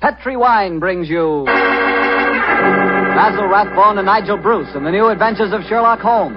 Petri Wine brings you Basil Rathbone and Nigel Bruce in the new adventures of Sherlock Holmes.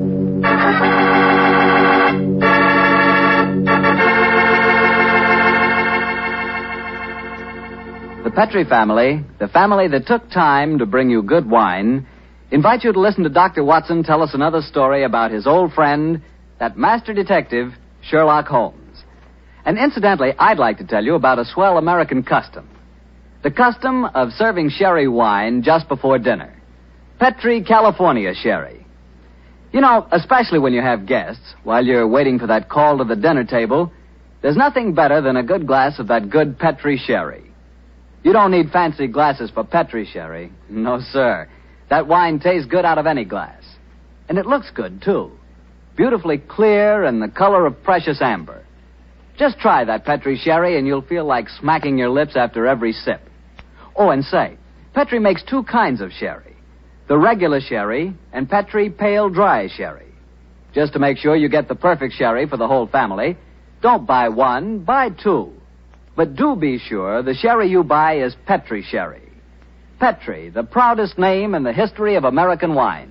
The Petri family, the family that took time to bring you good wine, invite you to listen to Dr. Watson tell us another story about his old friend, that master detective, Sherlock Holmes. And incidentally, I'd like to tell you about a swell American custom. The custom of serving sherry wine just before dinner. Petri California sherry. You know, especially when you have guests, while you're waiting for that call to the dinner table, there's nothing better than a good glass of that good Petri sherry. You don't need fancy glasses for Petri sherry. No, sir. That wine tastes good out of any glass. And it looks good, too. Beautifully clear and the color of precious amber. Just try that Petri sherry and you'll feel like smacking your lips after every sip. Oh, and say, Petri makes two kinds of sherry. The regular sherry and Petri pale dry sherry. Just to make sure you get the perfect sherry for the whole family, don't buy one, buy two. But do be sure the sherry you buy is Petri sherry. Petri, the proudest name in the history of American wine.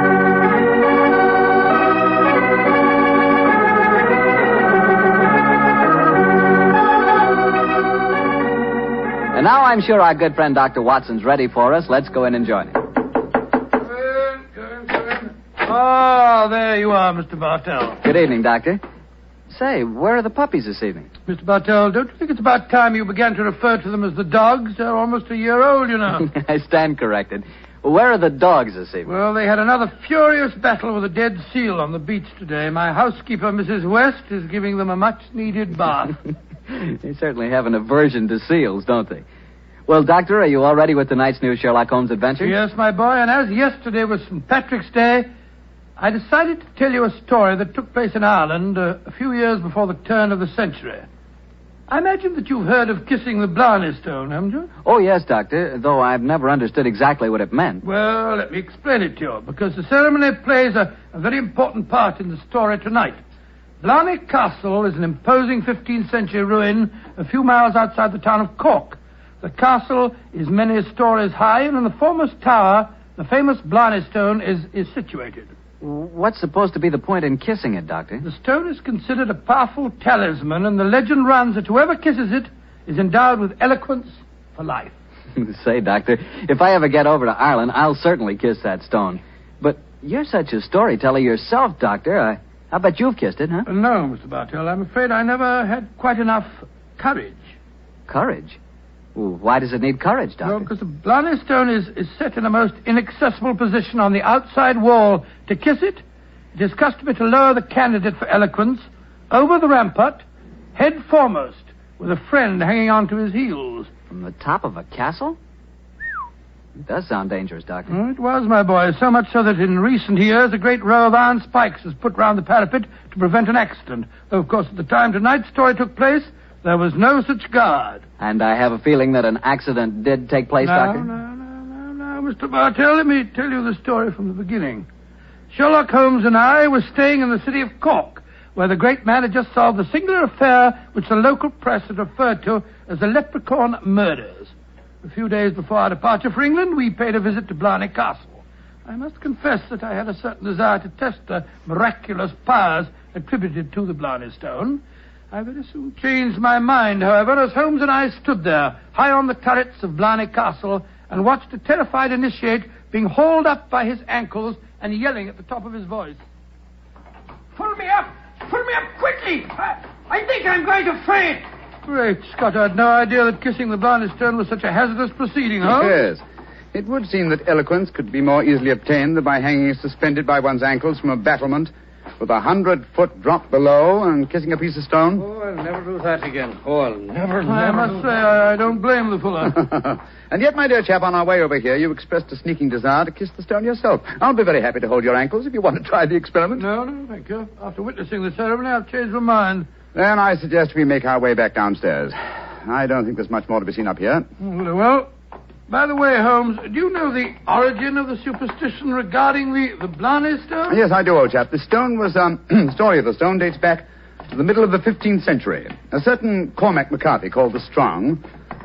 And now I'm sure our good friend Dr. Watson's ready for us. Let's go in and join him. Go in. Oh, there you are, Mr. Bartell. Good evening, Doctor. Say, where are the puppies this evening? Mr. Bartell, don't you think it's about time you began to refer to them as the dogs? They're almost a year old, you know. I stand corrected. Where are the dogs this evening? Well, they had another furious battle with a dead seal on the beach today. My housekeeper, Mrs. West, is giving them a much-needed bath. They certainly have an aversion to seals, don't they? Well, Doctor, are you all ready with tonight's new Sherlock Holmes adventure? Yes, my boy, and as yesterday was St. Patrick's Day, I decided to tell you a story that took place in Ireland a few years before the turn of the century. I imagine that you've heard of kissing the Blarney Stone, haven't you? Oh, yes, Doctor, though I've never understood exactly what it meant. Well, let me explain it to you, because the ceremony plays a very important part in the story tonight. Blarney Castle is an imposing 15th century ruin a few miles outside the town of Cork. The castle is many stories high, and in the foremost tower, the famous Blarney Stone is situated. What's supposed to be the point in kissing it, Doctor? The stone is considered a powerful talisman, and the legend runs that whoever kisses it is endowed with eloquence for life. Say, Doctor, if I ever get over to Ireland, I'll certainly kiss that stone. But you're such a storyteller yourself, Doctor. I bet you've kissed it, huh? No, Mr. Bartell. I'm afraid I never had quite enough courage. Courage? Why does it need courage, Doctor? Well, because the Blarney Stone is set in a most inaccessible position on the outside wall. To kiss it, it is customary to lower the candidate for eloquence over the rampart, head foremost, with a friend hanging on to his heels. From the top of a castle? It does sound dangerous, Doctor. Oh, it was, my boy, so much so that in recent years a great row of iron spikes was put round the parapet to prevent an accident. Though, of course, at the time tonight's story took place, there was no such guard. And I have a feeling that an accident did take place, Doctor? No, Mr. Bartell, let me tell you the story from the beginning. Sherlock Holmes and I were staying in the city of Cork, where the great man had just solved the singular affair which the local press had referred to as the Leprechaun Murders. A few days before our departure for England, we paid a visit to Blarney Castle. I must confess that I had a certain desire to test the miraculous powers attributed to the Blarney Stone. I very soon changed my mind, however, as Holmes and I stood there, high on the turrets of Blarney Castle, and watched a terrified initiate being hauled up by his ankles and yelling at the top of his voice. Pull me up! Pull me up quickly! I think I'm going to faint! Great Scott, I had no idea that kissing the Blarney Stone was such a hazardous proceeding, huh? Yes. It would seem that eloquence could be more easily obtained than by hanging suspended by one's ankles from a battlement with 100-foot drop below and kissing a piece of stone. Oh, I'll never do that again. Oh, I'll never. I must say, I don't blame the fellow. And yet, my dear chap, on our way over here, you expressed a sneaking desire to kiss the stone yourself. I'll be very happy to hold your ankles if you want to try the experiment. No, thank you. After witnessing the ceremony, I've changed my mind. Then I suggest we make our way back downstairs. I don't think there's much more to be seen up here. Well, by the way, Holmes, do you know the origin of the superstition regarding the Blarney Stone? Yes, I do, old chap. The stone was, the story of the stone dates back to the middle of the 15th century. A certain Cormac McCarthy, called the Strong,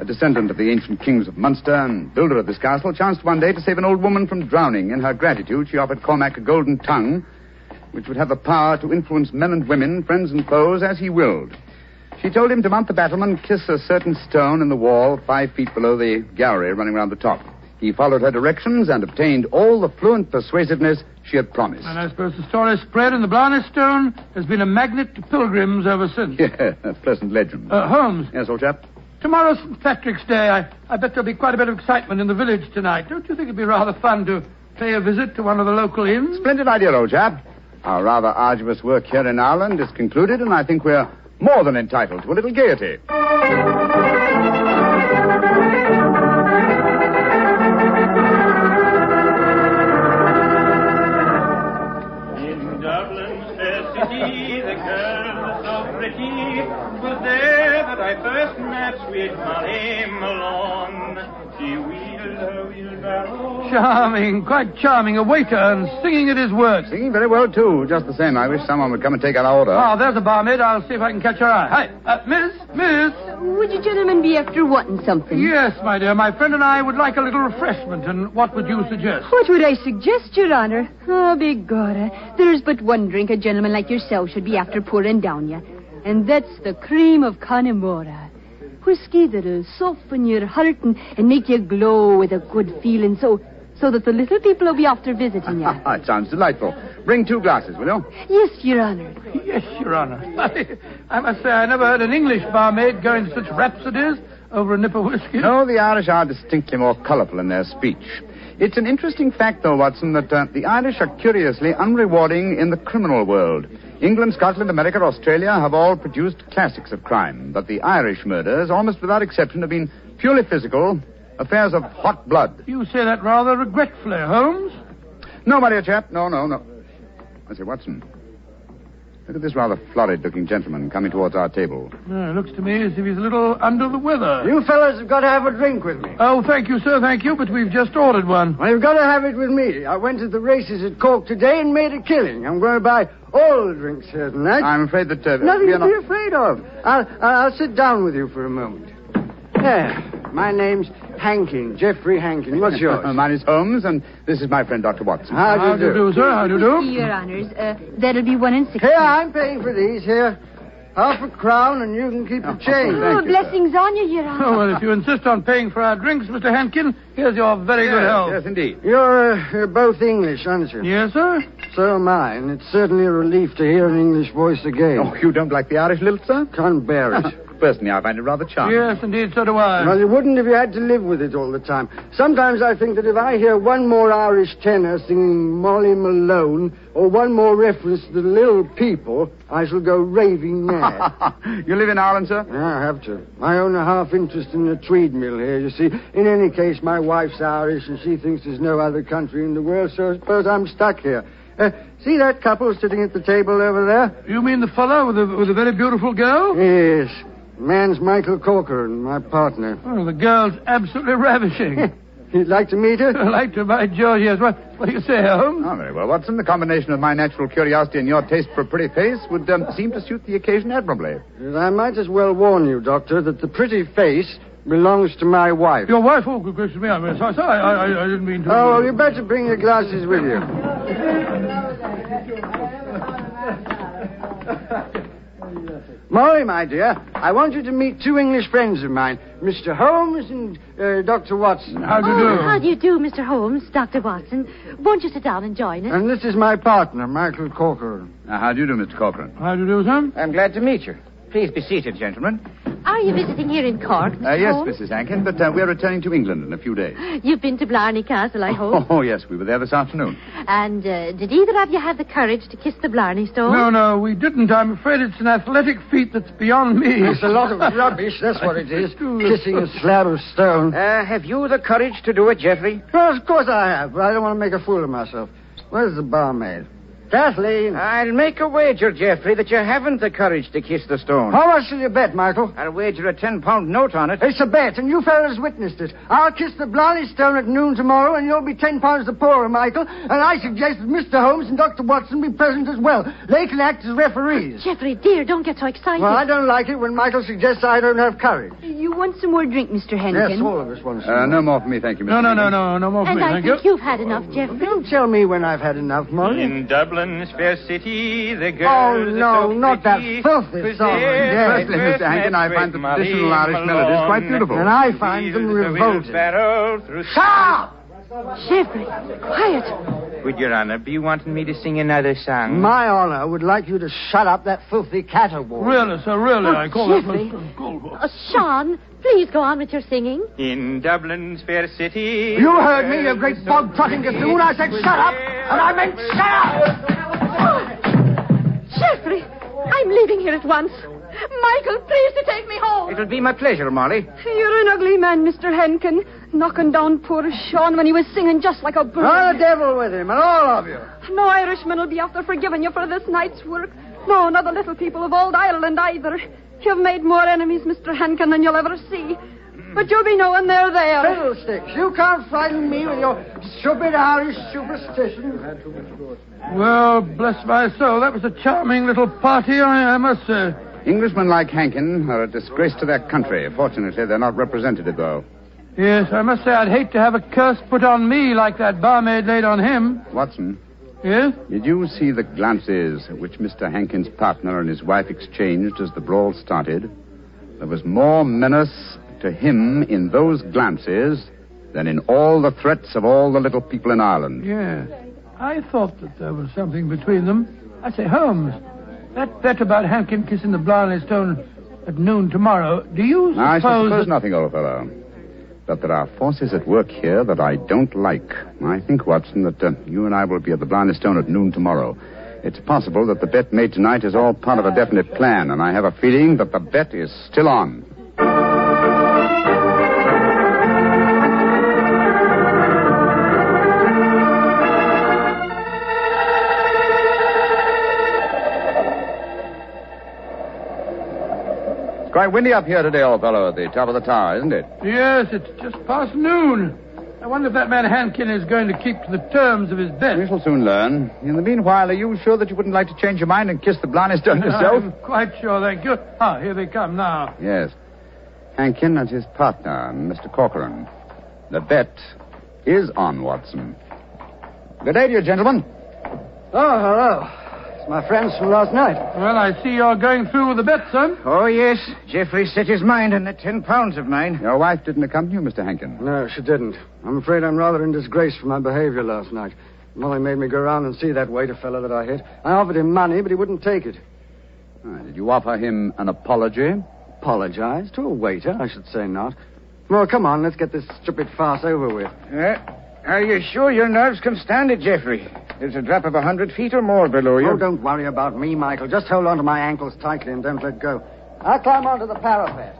a descendant of the ancient kings of Munster and builder of this castle, chanced one day to save an old woman from drowning. In her gratitude, she offered Cormac a golden tongue, which would have the power to influence men and women, friends and foes, as he willed. She told him to mount the battlement, kiss a certain stone in the wall 5 feet below the gallery running round the top. He followed her directions and obtained all the fluent persuasiveness she had promised. And I suppose the story spread and the Blarney Stone has been a magnet to pilgrims ever since. Yeah, a pleasant legend. Holmes. Yes, old chap? Tomorrow's St. Patrick's Day. I bet there'll be quite a bit of excitement in the village tonight. Don't you think it'd be rather fun to pay a visit to one of the local inns? Splendid idea, old chap. Our rather arduous work here in Ireland is concluded, and I think we're more than entitled to a little gaiety. In Dublin's fair city, the girl so pretty, 'twas there that I first met sweet Molly Malone. She wheeled her wheelbarrow. Charming, quite charming. A waiter and singing at his work. Singing very well, too. Just the same. I wish someone would come and take our order. Oh, there's a barmaid. I'll see if I can catch her eye. Hi, Miss. Would you gentlemen be after wanting something? Yes, my dear. My friend and I would like a little refreshment, and what would you suggest? What would I suggest, Your Honor? Oh, begorra. There's but one drink a gentleman like yourself should be after pouring down you, and that's the cream of Connemara. Whiskey that'll soften your heart and make you glow with a good feeling, so that the little people will be after visiting you. It sounds delightful. Bring 2 glasses, will you? Yes, Your Honor. Yes, Your Honor. I must say I never heard an English barmaid go into such rhapsodies over a nip of whiskey. No, the Irish are distinctly more colourful in their speech. It's an interesting fact, though, Watson, that the Irish are curiously unrewarding in the criminal world. England, Scotland, America, Australia have all produced classics of crime, but the Irish murders, almost without exception, have been purely physical, affairs of hot blood. You say that rather regretfully, Holmes. No, my dear chap, no. I say, Watson, look at this rather florid-looking gentleman coming towards our table. It looks to me as if he's a little under the weather. You fellas have got to have a drink with me. Oh, thank you, sir, thank you, but we've just ordered one. Well, you've got to have it with me. I went to the races at Cork today and made a killing. I'm going to buy all the drinks here tonight. I'm afraid that... Nothing to be afraid of. I'll sit down with you for a moment. There. My name's Hankin, Geoffrey Hankin. What's yours? Mine is Holmes, and this is my friend, Dr. Watson. How do you do, sir? How do you do? Your Honors, that'll be 1 and 6. Here, I'm paying for these. Here. £1 crown, and you can keep the change. Oh, blessings on you, Your Honor. Oh, well, if you insist on paying for our drinks, Mr. Hankin, here's your very good health. Yes, indeed. You're both English, aren't you? Yes, sir? So am I, and it's certainly a relief to hear an English voice again. Oh, you don't like the Irish lilt, sir? Can't bear it. Personally, I find it rather charming. Yes, indeed, so do I. Well, you wouldn't if you had to live with it all the time. Sometimes I think that if I hear one more Irish tenor singing Molly Malone, or one more reference to the little people, I shall go raving mad. You live in Ireland, sir? Yeah, I have to. I own a half interest in the Tweed mill here, you see. In any case, my wife's Irish, and she thinks there's no other country in the world, so I suppose I'm stuck here. See that couple sitting at the table over there? You mean the fellow with the very beautiful girl? Yes. Man's Michael Corcoran, my partner. Oh, the girl's absolutely ravishing. You'd like to meet her? I'd like to, by George, yes. What do you say, Holmes? Oh, very well, Watson. The combination of my natural curiosity and your taste for a pretty face would seem to suit the occasion admirably. I might as well warn you, Doctor, that the pretty face belongs to my wife. Your wife? Oh, good gracious me. I'm sorry. I didn't mean to... Oh, well, you better bring your glasses with you. Molly, my dear, I want you to meet 2 English friends of mine, Mr. Holmes and Dr. Watson. How do you do? How do you do, Mr. Holmes, Dr. Watson? Won't you sit down and join us? And this is my partner, Michael Corcoran. How do you do, Mr. Corcoran? How do you do, sir? I'm glad to meet you. Please be seated, gentlemen. Are you visiting here in Cork, Mr. Yes, Holmes? Mrs. Hankin, but we're returning to England in a few days. You've been to Blarney Castle, I hope. Oh, yes, we were there this afternoon. And did either of you have the courage to kiss the Blarney Stone? No, we didn't. I'm afraid it's an athletic feat that's beyond me. It's a lot of rubbish, that's what it is. Kissing a slab of stone. Have you the courage to do it, Geoffrey? Well, of course I have, but I don't want to make a fool of myself. Where's the barmaid? Kathleen. I'll make a wager, Geoffrey, that you haven't the courage to kiss the stone. How much will you bet, Michael? I'll wager a £10 note on it. It's a bet, and you fellas witnessed it. I'll kiss the Blarney Stone at noon tomorrow, and you'll be £10 the poorer, Michael. And I suggest that Mr. Holmes and Dr. Watson be present as well. They can act as referees. Geoffrey, dear, don't get so excited. Well, I don't like it when Michael suggests I don't have courage. You want some more drink, Mr. Henkin? Yes, all of us want some. No more for me, thank you, Mr. No more for And me, I thank think you. you've had enough, Geoffrey. Don't tell me when I've had enough, Molly. In Dublin's fair city, the girls Oh, no, are so not that pretty, filthy 'cause song. they're Yes. Firstly, Mr. Hankin, I find the traditional Irish melodies quite beautiful. And I find them revolting. Shut up! Geoffrey, quiet. Would Your Honor be wanting me to sing another song? My honor would like you to shut up that filthy caterwaul. Really, sir, really, I call Geoffrey. that most uncalled for. Sean, please go on with your singing. In Dublin's fair city... You heard me, you great bog-trotting gaffoon. I said shut up, and I meant shut up! Geoffrey, I'm leaving here at once. Michael, please to take me home. It'll be my pleasure, Molly. You're an ugly man, Mr. Henkin. Knocking down poor Sean when he was singing just like a bird. Oh, the devil with him, and all of you. No Irishman will be after forgiving you for this night's work. No, not the little people of old Ireland either. You've made more enemies, Mr. Henkin, than you'll ever see. But you'll be knowing they're there. Fiddlesticks, you can't frighten me with your stupid Irish superstition. Well, bless my soul, that was a charming little party, I must say. Englishmen like Hankin are a disgrace to their country. Fortunately, they're not represented, though. Yes, I must say I'd hate to have a curse put on me like that barmaid laid on him. Watson, Yes? did you see the glances which Mr. Hankin's partner and his wife exchanged as the brawl started? There was more menace to him in those glances than in all the threats of all the little people in Ireland. Yes. I thought that there was something between them. I say, Holmes, that bet about Hankin kissing the Blarney Stone at noon tomorrow, do you suppose... I suppose that... nothing, old fellow. But there are forces at work here that I don't like. I think, Watson, that you and I will be at the Blarney Stone at noon tomorrow. It's possible that the bet made tonight is all part of a definite plan, and I have a feeling that the bet is still on. Quite windy up here today, old fellow, at the top of the tower, isn't it? Yes, it's just past noon. I wonder if that man Hankin is going to keep to the terms of his bet. We shall soon learn. In the meanwhile, are you sure that you wouldn't like to change your mind and kiss the Blarney Stone yourself? I'm quite sure, thank you. Ah, here they come now. Yes. Hankin and his partner, Mr. Corcoran. The bet is on, Watson. Good day to you, gentlemen. Oh, hello. It's my friends from last night. Well, I see you're going through with the bet, son. Oh, yes. Geoffrey set his mind on the £10 of mine. Your wife didn't accompany you, Mr. Hankin. No, she didn't. I'm afraid I'm rather in disgrace for my behavior last night. Molly made me go round and see that waiter fellow that I hit. I offered him money, but he wouldn't take it. Did you offer him an apology? Apologize? To a waiter? I should say not. Well, come on, let's get this stupid farce over with. Are you sure your nerves can stand it, Geoffrey? There's a drop of 100 feet or more below you. Oh, don't worry about me, Michael. Just hold on to my ankles tightly and don't let go. I'll climb onto the parapet.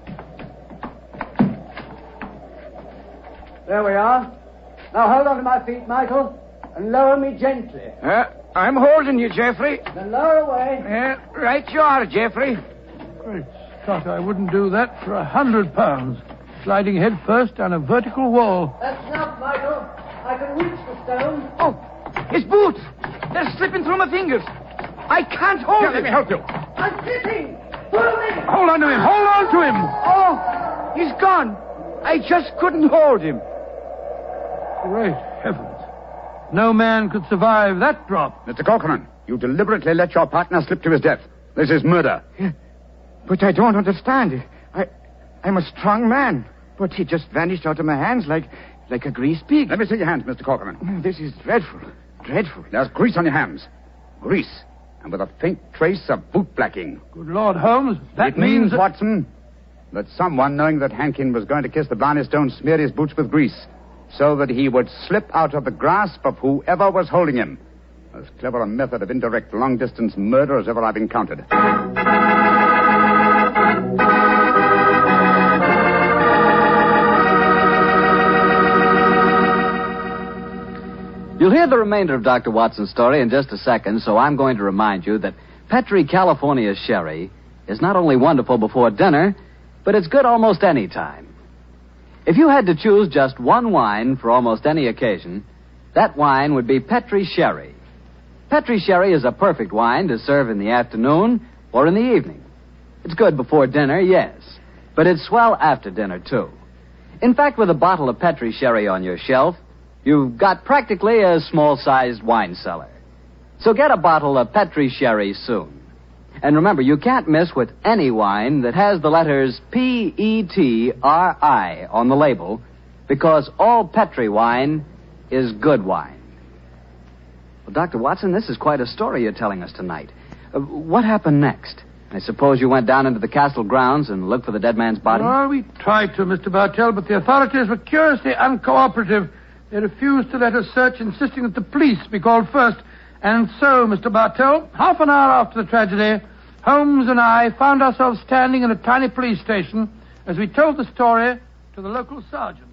There we are. Now hold on to my feet, Michael, and lower me gently. I'm holding you, Geoffrey. Then lower away. Right you are, Geoffrey. Great Scott, I wouldn't do that for £100. Sliding head first down a vertical wall. That's enough, Michael. I can reach the stone. Oh, his boots. They're slipping through my fingers. I can't hold it. Let me help you. I'm slipping. Pull me. Hold on to him! Hold on to him! Oh, he's gone. I just couldn't hold him. Great heavens. No man could survive that drop. Mr. Corcoran, you deliberately let your partner slip to his death. This is murder. But I don't understand. I'm a strong man. But he just vanished out of my hands like a greased pig. Let me see your hands, Mr. Corcoran. This is dreadful. Dreadful. There's grease on your hands. Grease. And with a faint trace of boot blacking. Good Lord, Holmes, that It means, that... Watson, that someone, knowing that Hankin was going to kiss the Blarney Stone, smeared his boots with grease so that he would slip out of the grasp of whoever was holding him. As clever a method of indirect long-distance murder as ever I've encountered. You'll hear the remainder of Dr. Watson's story in just a second, so I'm going to remind you that Petri California Sherry is not only wonderful before dinner, but it's good almost any time. If you had to choose just one wine for almost any occasion, that wine would be Petri Sherry. Petri Sherry is a perfect wine to serve in the afternoon or in the evening. It's good before dinner, yes, but it's swell after dinner, too. In fact, with a bottle of Petri Sherry on your shelf, you've got practically a small-sized wine cellar. So get a bottle of Petri Sherry soon. And remember, you can't miss with any wine that has the letters Petri on the label, because all Petri wine is good wine. Well, Dr. Watson, this is quite a story you're telling us tonight. What happened next? I suppose you went down into the castle grounds and looked for the dead man's body? Well, we tried to, Mr. Bartell, but the authorities were curiously uncooperative. They refused to let us search, insisting that the police be called first. And so, Mr. Bartell, half an hour after the tragedy, Holmes and I found ourselves standing in a tiny police station as we told the story to the local sergeant.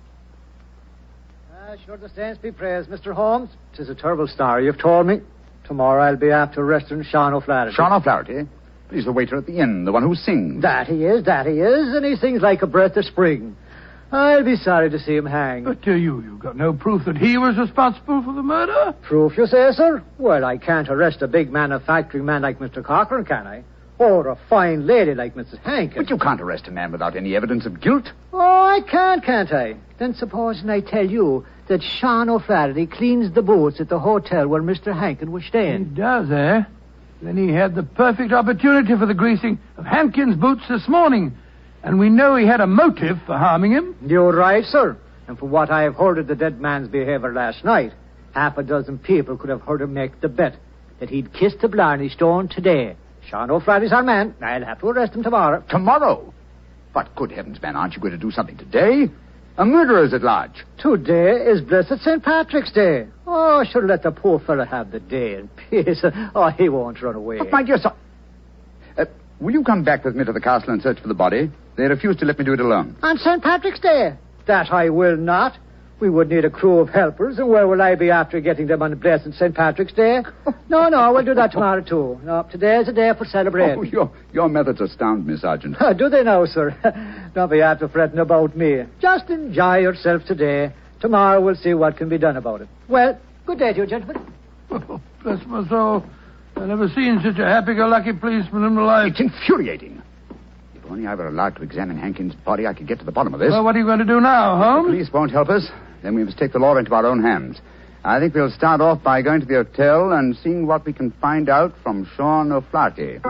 Sure, the saints be praised, Mr. Holmes. 'Tis a terrible story you've told me. Tomorrow I'll be after arresting Sean O'Flaherty. Sean O'Flaherty? He's the waiter at the inn, the one who sings. That he is, and he sings like a breath of spring. I'll be sorry to see him hang. But you've got no proof that he was responsible for the murder? Proof, you say, sir? Well, I can't arrest a big manufacturing man like Mr. Cochran, can I? Or a fine lady like Mrs. Hankin. But you can't arrest a man without any evidence of guilt. Oh, I can't I? Then supposing I tell you that Sean O'Flaherty cleans the boots at the hotel where Mr. Hankin was He staying. does, eh? Then he had the perfect opportunity for the greasing of Hankin's boots this morning. And we know he had a motive for harming him. You're right, sir. And from what I have heard of the dead man's behavior last night, half a dozen people could have heard him make the bet that he'd kiss the Blarney Stone today. Sean O'Flaherty's our man. I'll have to arrest him tomorrow. Tomorrow? But good heavens, man, aren't you going to do something today? A murderer's at large. Today is blessed St. Patrick's Day. Oh, sure, let the poor fella have the day in peace. Oh, he won't run away. But my dear son... will you come back with me to the castle and search for the body? They refuse to let me do it alone. On St. Patrick's Day? That I will not. We would need a crew of helpers, and where will I be after getting them on blessed St. Patrick's Day? No, we'll do that tomorrow, too. No, today's a day for celebrating. Oh, your methods astound me, Sergeant. Do they now, sir? Don't be after fretting about me. Just enjoy yourself today. Tomorrow we'll see what can be done about it. Well, good day to you, gentlemen. Oh, bless my soul. I've never seen such a happy-go-lucky policeman in my life. It's infuriating. If only I were allowed to examine Hankin's body, I could get to the bottom of this. Well, what are you going to do now, Holmes? The police won't help us. Then we must take the law into our own hands. I think we'll start off by going to the hotel and seeing what we can find out from Sean O'Flaherty.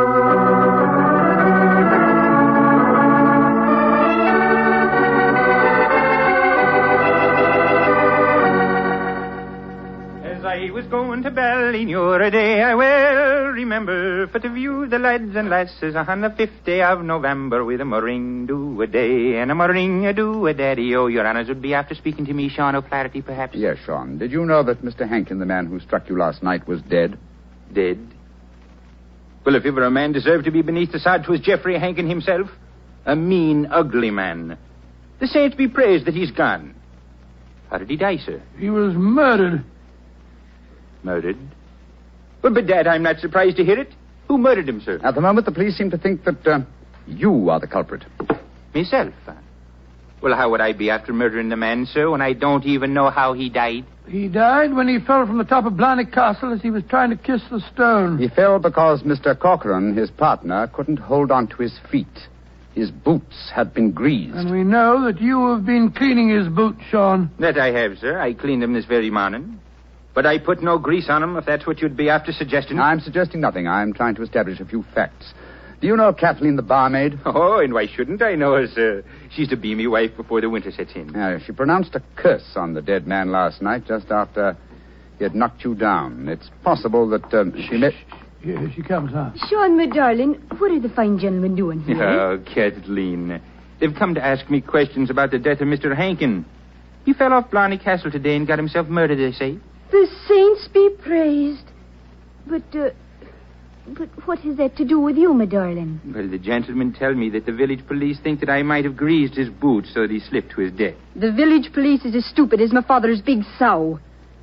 I was going to Ballynoor a day, I well remember, for to view the lads and lasses on the 5th day of November with a moring-do-a-day and a moring-a-do-a-daddy. Oh, your honours would be after speaking to me, Sean O'Flaherty, perhaps? Yes, Sean. Did you know that Mr. Hankin, the man who struck you last night, was dead? Dead? Well, if ever a man deserved to be beneath the sod, 'twas Geoffrey Hankin himself. A mean, ugly man. The saints be praised that he's gone. How did he die, sir? He was murdered. Murdered? Well, bedad, I'm not surprised to hear it. Who murdered him, sir? At the moment, the police seem to think that you are the culprit. Myself? Well, how would I be after murdering the man, sir, when I don't even know how he died? He died when he fell from the top of Blarney Castle as he was trying to kiss the stone. He fell because Mr. Cochran, his partner, couldn't hold on to his feet. His boots had been greased. And we know that you have been cleaning his boots, Sean. That I have, sir. I cleaned them this very morning. But I put no grease on them, if that's what you'd be after suggesting. I'm suggesting nothing. I'm trying to establish a few facts. Do you know Kathleen, the barmaid? Oh, and why shouldn't I know her, sir? She's to be me wife before the winter sets in. She pronounced a curse on the dead man last night, just after he had knocked you down. It's possible that she met... Here she comes, huh? Sean, my darling, what are the fine gentlemen doing here? Oh, Kathleen. They've come to ask me questions about the death of Mr. Hankin. He fell off Blarney Castle today and got himself murdered, they say. The saints be praised. But what has that to do with you, my darling? Well, the gentlemen tell me that the village police think that I might have greased his boots so that he slipped to his death. The village police is as stupid as my father's big sow.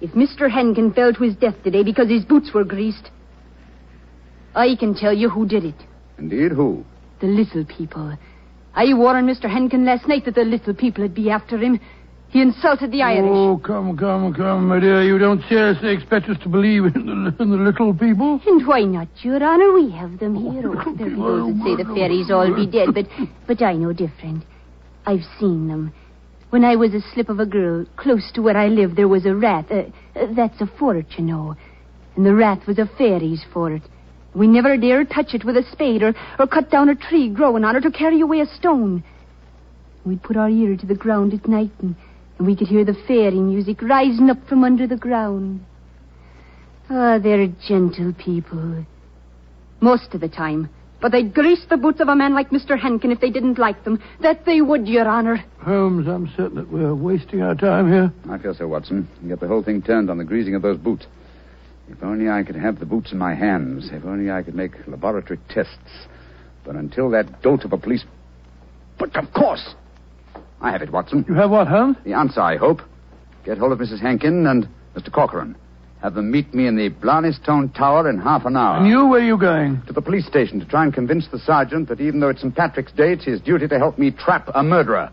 if Mr. Henkin fell to his death today because his boots were greased, I can tell you who did it. Indeed, who? The little people. I warned Mr. Henkin last night that the little people would be after him. He insulted the Irish. Oh, come, my dear. You don't seriously expect us to believe in the little people? And why not, Your Honor? We have them here. Oh, there'll be those that say the fairies all be dead, but I know different. I've seen them. When I was a slip of a girl, close to where I lived, there was a rat. That's a fort, you know. And the rat was a fairy's fort. We never dared touch it with a spade or cut down a tree growing on it or carry away a stone. We'd put our ear to the ground at night and we could hear the fairy music rising up from under the ground. Ah, they're gentle people. Most of the time. But they'd grease the boots of a man like Mr. Henkin if they didn't like them. That they would, Your Honor. Holmes, I'm certain that we're wasting our time here. I feel so, Watson. You get the whole thing turned on the greasing of those boots. If only I could have the boots in my hands. If only I could make laboratory tests. But until that dolt of a police... But of course! I have it, Watson. You have what, Holmes? The answer, I hope. Get hold of Mrs. Henkin and Mr. Corcoran. Have them meet me in the Blarney Stone Tower in half an hour. And you, where are you going? To the police station to try and convince the sergeant that even though it's St. Patrick's Day, it's his duty to help me trap a murderer.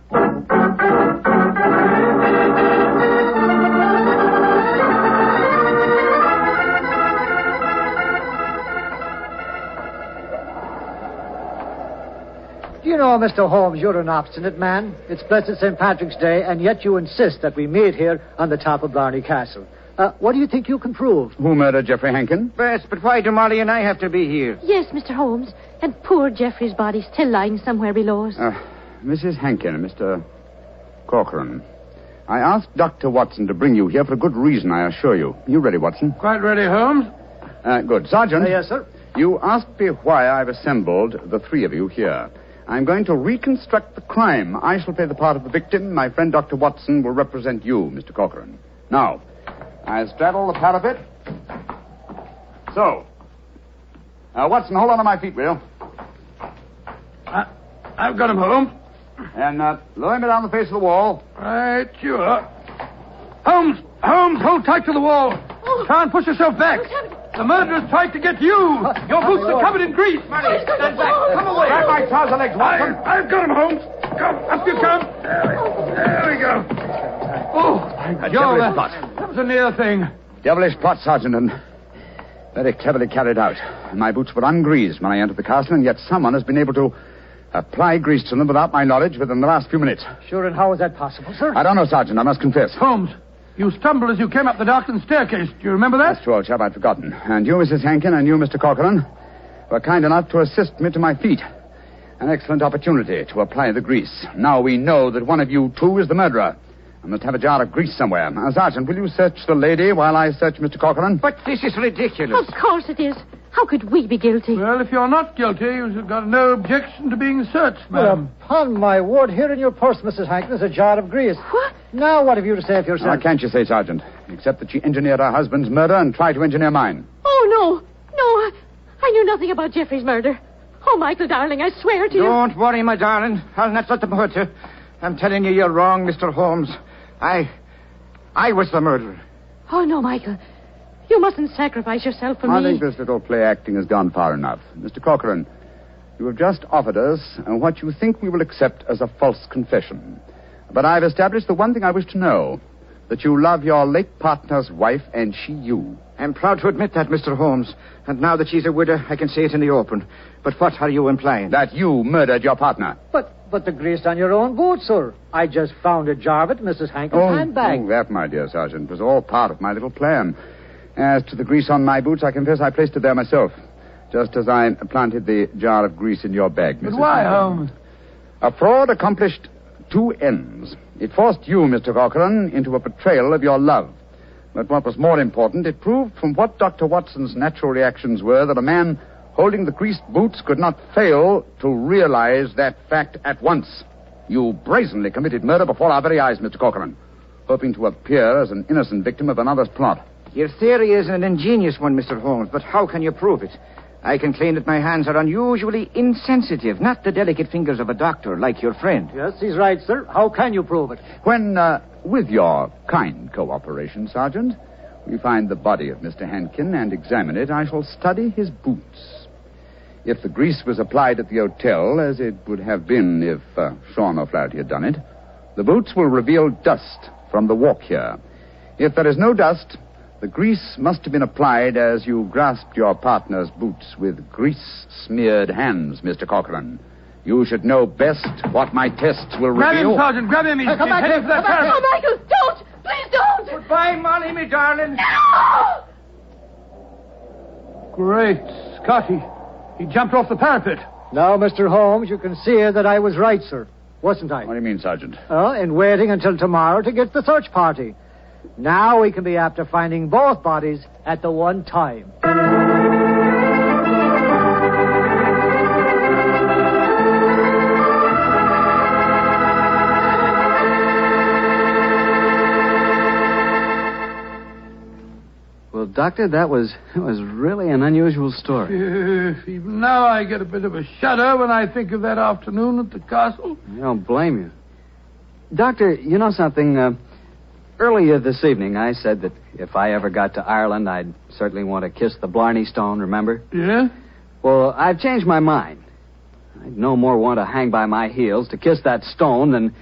You know, Mr. Holmes, you're an obstinate man. It's blessed St. Patrick's Day, and yet you insist that we meet here on the top of Blarney Castle. What do you think you can prove? Who murdered Geoffrey Henkin? Yes, but why do Molly and I have to be here? Yes, Mr. Holmes. And poor Geoffrey's body still lying somewhere below us. Mrs. Henkin, Mr. Corcoran, I asked Dr. Watson to bring you here for a good reason, I assure you. You ready, Watson? Quite ready, Holmes. Good. Sergeant. Yes, sir. You asked me why I've assembled the three of you here. I'm going to reconstruct the crime. I shall play the part of the victim. My friend Dr. Watson will represent you, Mr. Corcoran. Now, I straddle the parapet. So. Watson, hold on to my feet, will you? I've got him, Holmes. And lower me down the face of the wall. Right, sure. Holmes, hold tight to the wall. Try and push yourself back. The murderer's tried to get you. Your boots are covered in grease. Stand back. Come away. Grab my trouser legs, Watson. I've got him, Holmes. Come, up you come. There we go. Oh, devilish plot. That was a near thing. Devilish plot, Sergeant, and very cleverly carried out. My boots were ungreased when I entered the castle, and yet someone has been able to apply grease to them without my knowledge within the last few minutes. Sure, and how is that possible, sir? I don't know, Sergeant, I must confess. Holmes, you stumbled as you came up the darkened staircase. Do you remember that? That's true, old chap, I'd forgotten. And you, Mrs. Henkin, and you, Mr. Corcoran, were kind enough to assist me to my feet. An excellent opportunity to apply the grease. Now we know that one of you two is the murderer. I must have a jar of grease somewhere. Sergeant, will you search the lady while I search Mr. Corcoran? But this is ridiculous. Of course it is. How could we be guilty? Well, if you're not guilty, you've got no objection to being searched, ma'am. Well, upon my word, here in your purse, Mrs. Hankin, is a jar of grease. What? Now, what have you to say for yourself? What can't you say, Sergeant? Except that she engineered her husband's murder and tried to engineer mine. Oh, no, I knew nothing about Geoffrey's murder. Oh, Michael, darling, I swear to you. Don't worry, my darling. I'll not let them hurt you. I'm telling you, you're wrong, Mr. Holmes. I was the murderer. Oh, no, Michael. You mustn't sacrifice yourself for me. I think this little play acting has gone far enough. Mr. Corcoran, you have just offered us what you think we will accept as a false confession. But I've established the one thing I wish to know, that you love your late partner's wife and she you. I'm proud to admit that, Mr. Holmes. And now that she's a widow, I can say it in the open. But what are you implying? That you murdered your partner. But the grease on your own boot, sir. I just found a jar of it in Mrs. Hankin's handbag. Oh, that, my dear Sergeant, was all part of my little plan. As to the grease on my boots, I confess I placed it there myself. Just as I planted the jar of grease in your bag, Mrs. But why, Holmes? A fraud accomplished two ends. It forced you, Mr. Corcoran, into a betrayal of your love. But what was more important, it proved from what Dr. Watson's natural reactions were that a man holding the greased boots could not fail to realize that fact at once. You brazenly committed murder before our very eyes, Mr. Corcoran, hoping to appear as an innocent victim of another's plot. Your theory is an ingenious one, Mr. Holmes, but how can you prove it? I can claim that my hands are unusually insensitive, not the delicate fingers of a doctor like your friend. Yes, he's right, sir. How can you prove it? When, with your kind cooperation, Sergeant, we find the body of Mr. Hankin and examine it, I shall study his boots. If the grease was applied at the hotel, as it would have been if Sean O'Flaherty had done it, the boots will reveal dust from the walk here. If there is no dust, the grease must have been applied as you grasped your partner's boots with grease-smeared hands, Mr. Corcoran. You should know best what my tests will Grab reveal. him, Sergeant. Grab him. He's Come back headed here. for that Come back parapet. Oh, Michael, don't! Please don't! Goodbye, Molly, me darling. No! Great Scotty. He jumped off the parapet. Now, Mr. Holmes, you can see that I was right, sir. Wasn't I? What do you mean, Sergeant? In waiting until tomorrow to get the search party. Now we can be after finding both bodies at the one time. Well, Doctor, that was really an unusual story. Even now I get a bit of a shudder when I think of that afternoon at the castle. I don't blame you. Doctor, you know something? Earlier this evening, I said that if I ever got to Ireland, I'd certainly want to kiss the Blarney Stone, remember? Yeah? Well, I've changed my mind. I'd no more want to hang by my heels to kiss that stone than...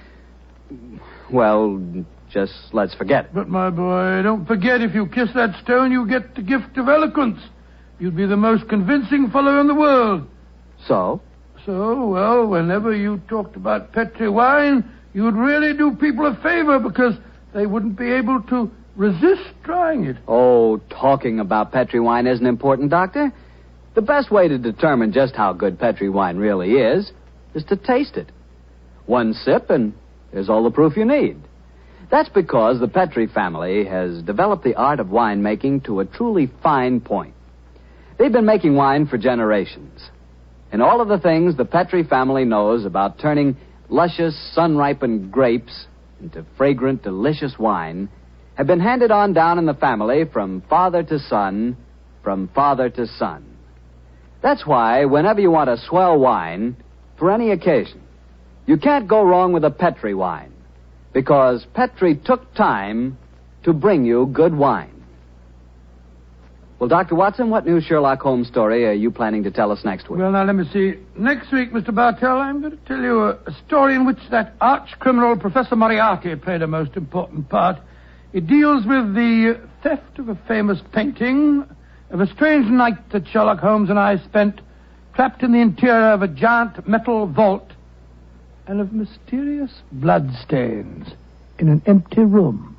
Well, just let's forget it. But, my boy, don't forget, if you kiss that stone, you get the gift of eloquence. You'd be the most convincing fellow in the world. So? So, well, whenever you talked about Petri wine, you'd really do people a favor because they wouldn't be able to resist trying it. Oh, talking about Petri wine isn't important, Doctor. The best way to determine just how good Petri wine really is to taste it. One sip and there's all the proof you need. That's because the Petri family has developed the art of winemaking to a truly fine point. They've been making wine for generations. And all of the things the Petri family knows about turning luscious, sun-ripened grapes into fragrant, delicious wine have been handed on down in the family from father to son, from father to son. That's why whenever you want a swell wine, for any occasion, you can't go wrong with a Petri wine, because Petri took time to bring you good wine. Well, Dr. Watson, what new Sherlock Holmes story are you planning to tell us next week? Well, now, let me see. Next week, Mr. Bartell, I'm going to tell you a story in which that arch-criminal Professor Moriarty played a most important part. It deals with the theft of a famous painting, of a strange night that Sherlock Holmes and I spent trapped in the interior of a giant metal vault, and of mysterious bloodstains in an empty room.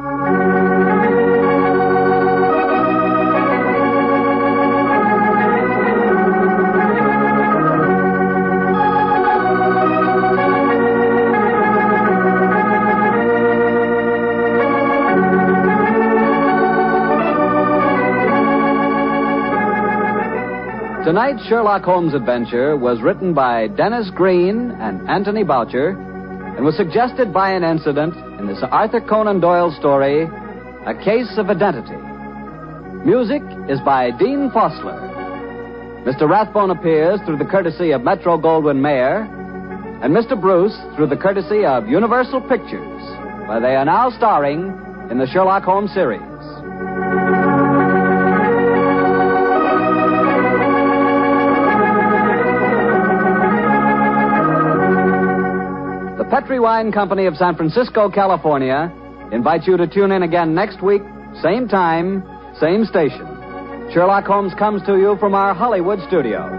Tonight's Sherlock Holmes adventure was written by Dennis Green and Anthony Boucher and was suggested by an incident in the Sir Arthur Conan Doyle story, A Case of Identity. Music is by Dean Fossler. Mr. Rathbone appears through the courtesy of Metro-Goldwyn-Mayer, and Mr. Bruce through the courtesy of Universal Pictures, where they are now starring in the Sherlock Holmes series. The Petri Wine Company of San Francisco, California, invites you to tune in again next week, same time, same station. Sherlock Holmes comes to you from our Hollywood studios.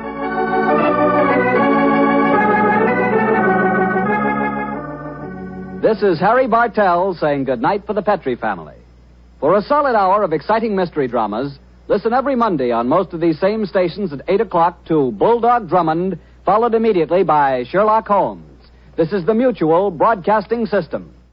This is Harry Bartell saying goodnight for the Petri family. For a solid hour of exciting mystery dramas, listen every Monday on most of these same stations at 8 o'clock to Bulldog Drummond, followed immediately by Sherlock Holmes. This is the Mutual Broadcasting System.